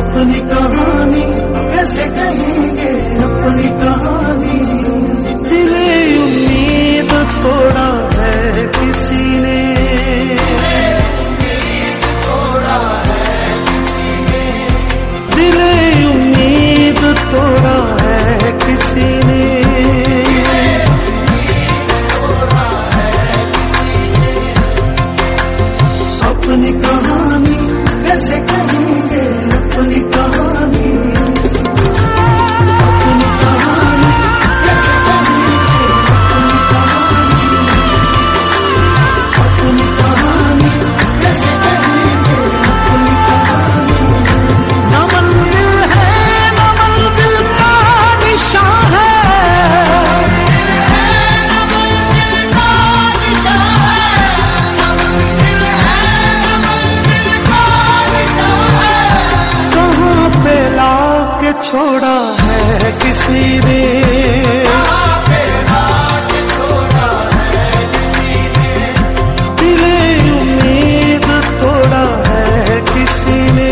अपनी कहानी कैसे कहेंगे अपनी कहानी। दिले उम्मीद तोड़ा है किसी ने, दिले उम्मीद तोड़ा है किसी ने। अपनी कहानी कैसे कहेंगे अपनी कहानी। अपनी कहानी कैसे कहेंगे अपनी कहानी। अपनी कहानी कैसे कहेंगे अपनी कहानी। न मंजिल है न मंजिल का निशान है, छोड़ा है किसी ने, छोड़ा है किसी ने। दिले उम्मीद तोड़ा है किसी ने,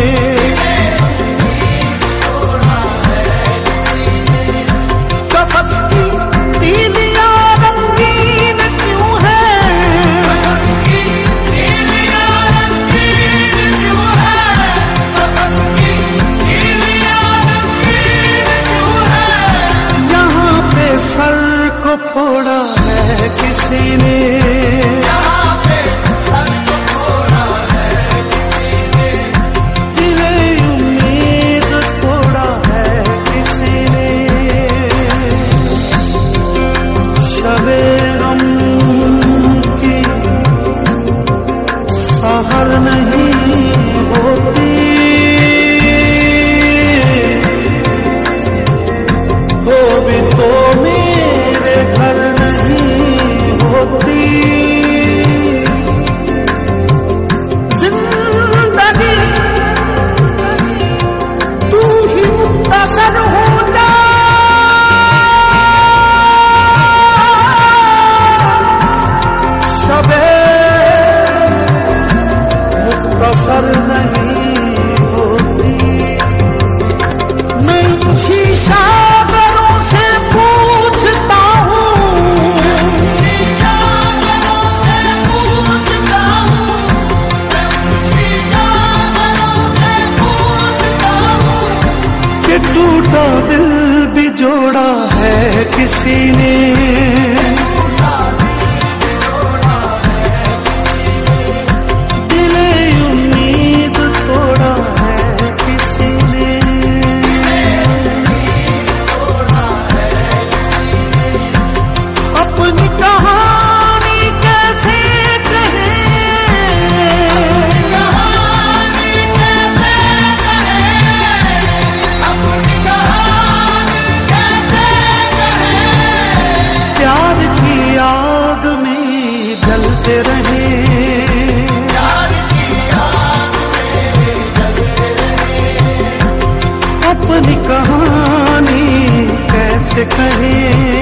कफस की तीलियां रंगीन क्यों है, कफस की तीलियां रंगीन क्यों है, कफस की सर को फोड़ा है किसी ने, यहाँ पे सर को फोड़ा है किसी ने। दिले उम्मीद तोड़ा है किसी ने। शबे गम की सहर नहीं होती, वो भी तो मेरे घर नहीं होती। जिंदगी तू ही मुख्तसर हो जा, शबे मुख्तसर नहीं होती। मैं शीशा से पूछता हूँ, शीशा से पूछता हूँ, शीशा से पूछता हूँ कि टूटा दिल भी जोड़ा है किसी ने, दिले उम्मीद तोड़ा है किसी ने। अपनी कहानी कैसे कहें, कहानी कैसे कहें, अपनी कहानी कैसे कहें। प्यार की आग में जलते रहे, प्यार की आग में जलते रहे। अपनी कहानी कैसे कहें।